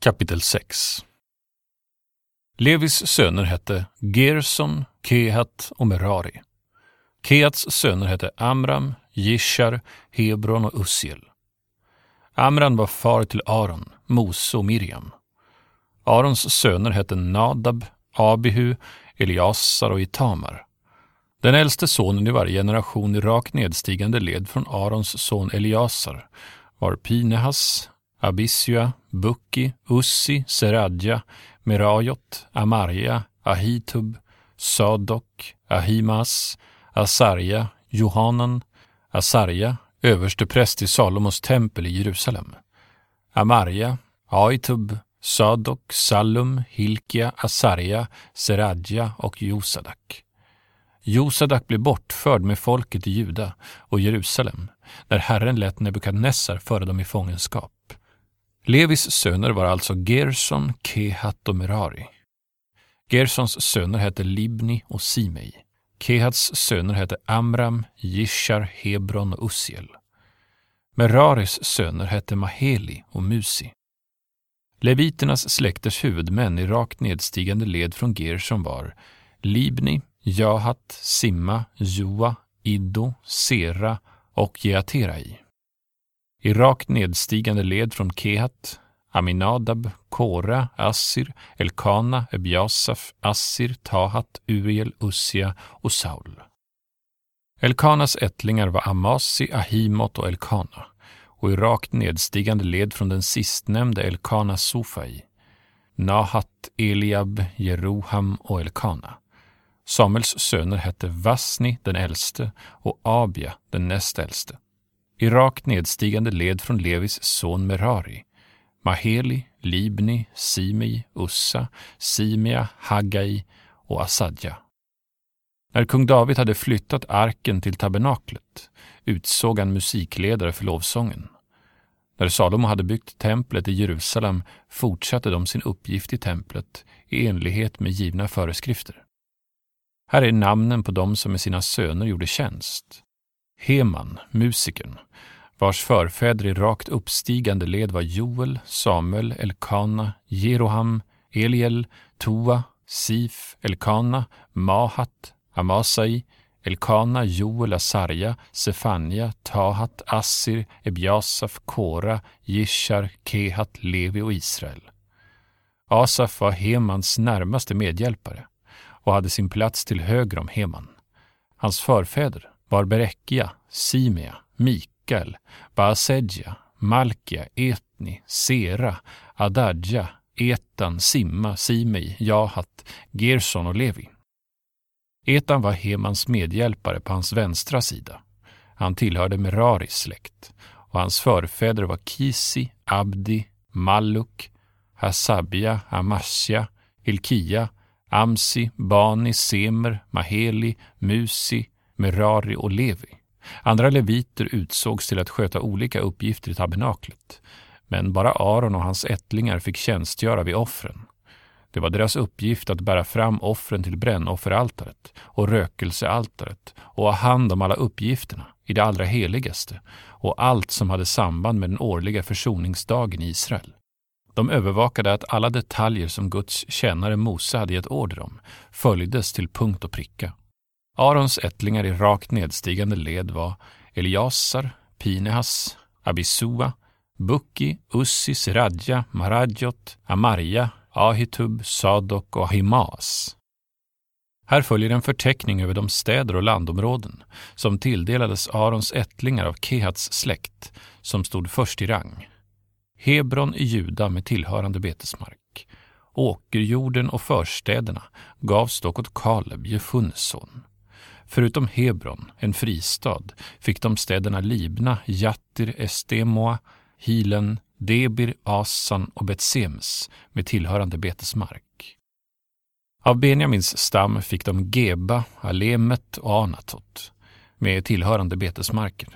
Kapitel 6. Levis söner hette Gerson, Kehat och Merari. Kehats söner hette Amram, Jishar, Hebron och Ussiel. Amram var far till Aron, Mose och Miriam. Arons söner hette Nadab, Abihu, Eliasar och Itamar. Den äldste sonen i varje generation i rakt nedstigande led från Arons son Eliasar var Pinehas, Abisua, Bukki, Ussi, Seradja, Merajot, Amarja, Ahitub, Sadok, Ahimas, Asarja, Johanan, Asarja, överste präst i Salomos tempel i Jerusalem. Amarja, Ahitub, Sadok, Sallum, Hilkia, Asarja, Seradja och Josadak. Josadak blev bortförd med folket i Juda och Jerusalem när Herren lät Nebukadnessar föra dem i fångenskap. Levis söner var alltså Gerson, Kehat och Merari. Gersons söner hette Libni och Simei. Kehats söner hette Amram, Jishar, Hebron och Ussiel. Meraris söner hette Maheli och Musi. Leviternas släkters huvudmän i rakt nedstigande led från Gerson var Libni, Jahat, Simma, Joa, Iddo, Sera och Jeaterai. I rakt nedstigande led från Kehat, Aminadab, Kora, Assir, Elkana, Ebiasaf, Assir, Tahat, Uriel, Ussia och Saul. Elkanas ättlingar var Amasi, Ahimot och Elkana, och i rakt nedstigande led från den sistnämnde Elkana Sofai, Nahat, Eliab, Jeroham och Elkana. Samuels söner hette Vasni den äldste och Abia den näst äldste. I rakt nedstigande led från Levis son Merari, Maheli, Libni, Simei, Ussa, Simea, Haggai och Asadja. När kung David hade flyttat arken till tabernaklet utsåg han musikledare för lovsången. När Salomo hade byggt templet i Jerusalem fortsatte de sin uppgift i templet i enlighet med givna föreskrifter. Här är namnen på dem som med sina söner gjorde tjänst. Heman, musikern, vars förfäder i rakt uppstigande led var Joel, Samuel, Elkana, Jeroham, Eliel, Toa, Sif, Elkana, Mahat, Amasai, Elkana, Joel, Asarja, Sefania, Tahat, Assir, Ebiasaf, Kora, Jishar, Kehat, Levi och Israel. Asaf var Hemans närmaste medhjälpare och hade sin plats till höger om Heman. Hans förfäder var Berekia, Simea, Mikael, Baasedja, Malkia, Etni, Sera, Adadja, Etan, Simma, Simei, Jahat, Gerson och Levi. Etan var Hemans medhjälpare på hans vänstra sida. Han tillhörde Meraris släkt och hans förfäder var Kisi, Abdi, Malluk, Hasabia, Amasja, Hilkia, Amsi, Bani, Semer, Maheli, Musi, Merari och Levi. Andra leviter utsågs till att sköta olika uppgifter i tabernaklet, men bara Aron och hans ättlingar fick tjänstgöra vid offren. Det var deras uppgift att bära fram offren till brännofferaltaret och rökelsealtaret och ha hand om alla uppgifterna i det allra heligaste och allt som hade samband med den årliga försoningsdagen i Israel. De övervakade att alla detaljer som Guds tjänare Mose hade gett order om följdes till punkt och pricka. Arons ättlingar i rakt nedstigande led var Eliasar, Pinehas, Abisua, Bukki, Ussi, Seradja, Marajot, Amarja, Ahitub, Sadok och Ahimaas. Här följer en förteckning över de städer och landområden som tilldelades Arons ättlingar av Kehats släkt, som stod först i rang. Hebron i Juda med tillhörande betesmark. Åkerjorden och förstäderna gavs dock åt Kaleb, Jefunnes son. Förutom Hebron, en fristad, fick de städerna Libna, Jattir, Estemoa, Hilen, Debir, Asan och Betsemes med tillhörande betesmark. Av Benjamins stam fick de Geba, Alemet och Anatot med tillhörande betesmarker.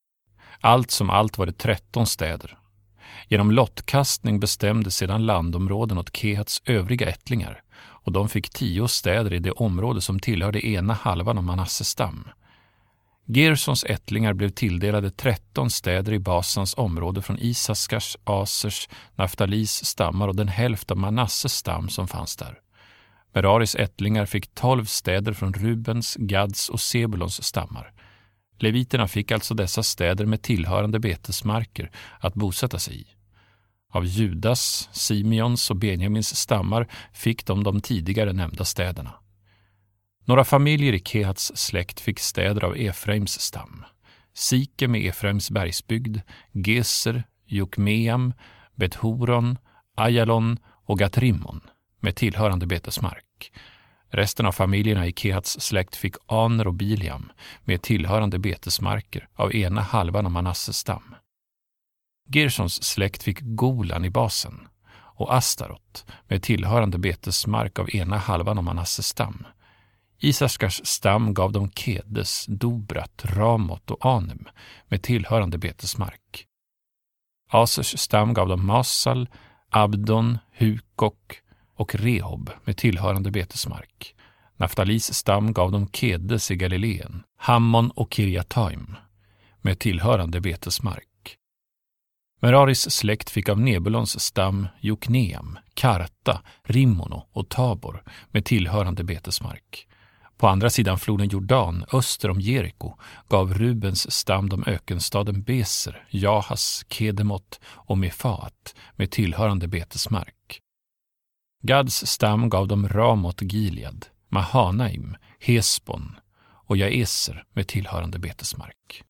Allt som allt var det 13 städer. Genom lottkastning bestämde sedan landområden åt Kehats övriga ättlingar och de fick 10 städer i det område som tillhörde ena halvan av Manasses stam. Gersons ättlingar blev tilldelade 13 städer i Basans område från Isaskars, Asers, Naftalis stammar och den hälft av Manasses stam som fanns där. Meraris ättlingar fick 12 städer från Rubens, Gads och Sebulons stammar. Leviterna fick alltså dessa städer med tillhörande betesmarker att bosätta sig i. Av Judas, Simeons och Benjamins stammar fick de tidigare nämnda städerna. Några familjer i Kehats släkt fick städer av Efraims stam. Sikem i Efraims bergsbygd, Geser, Jokmeam, Bethoron, Ajalon och Gatrimmon med tillhörande betesmark. Resten av familjerna i Kehats släkt fick Aner och Biliam med tillhörande betesmarker av ena halvan av Manasses stam. Gersons släkt fick Golan i Basen och Astarot med tillhörande betesmark av ena halvan av Manasses stam. Isaskars stam gav dem Kedes, Dobrat, Ramot och Anem med tillhörande betesmark. Asers stam gav dem Masal, Abdon, Hukok och Rehob med tillhörande betesmark. Naftalis stam gav dem Kedes i Galileen, Hammon och Kirjataim med tillhörande betesmark. Meraris släkt fick av Nebulons stam Jokneam, Karta, Rimmono och Tabor med tillhörande betesmark. På andra sidan floden Jordan, öster om Jeriko, gav Rubens stam de ökenstaden Beser, Jahas, Kedemot och Mefaat med tillhörande betesmark. Gads stam gav dem Ramot Gilead, Mahanaim, Hesbon och Jaeser med tillhörande betesmark.